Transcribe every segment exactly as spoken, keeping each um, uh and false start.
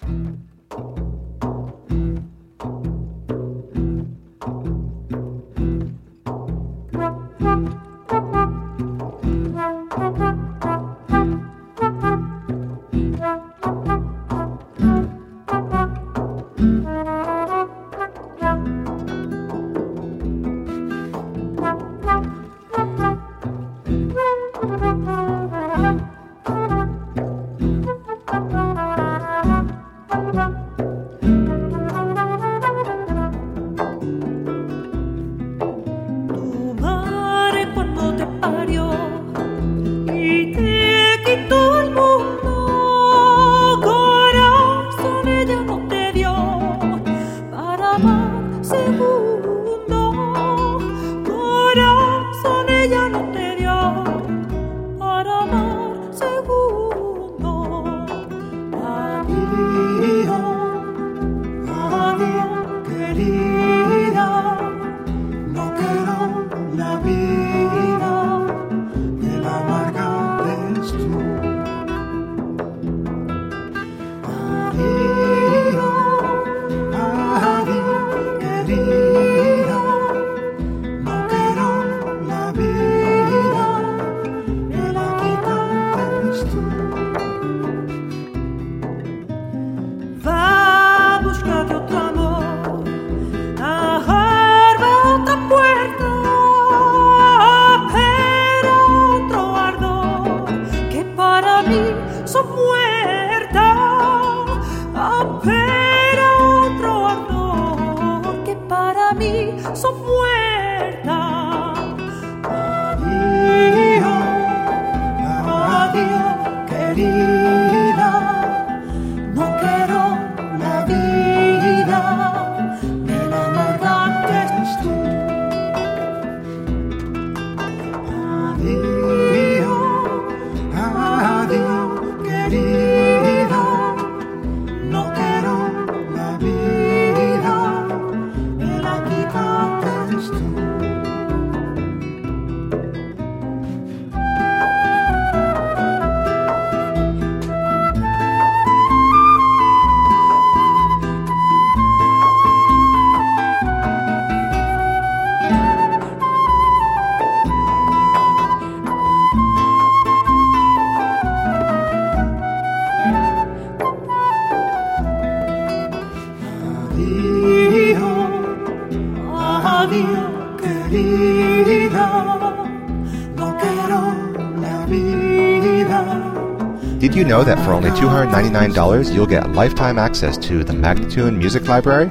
Did you know that for only two hundred ninety-nine dollars you'll get lifetime access to the Magnatune Music Library?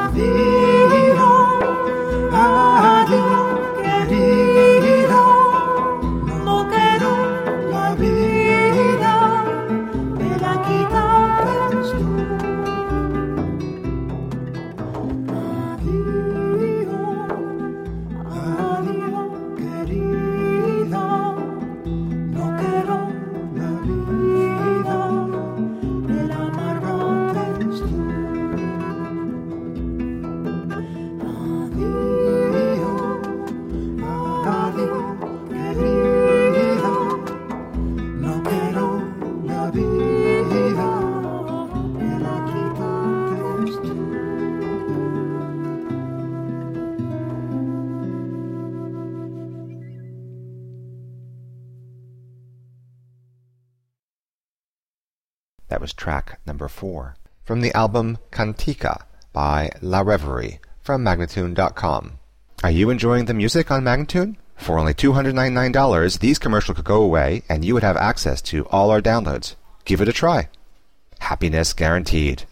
That was track number four from the album Cantica by La Reverie from Magnatune dot com. Are you enjoying the music on Magnatune? For only two hundred ninety-nine dollars, these commercials could go away and you would have access to all our downloads. Give it a try. Happiness guaranteed.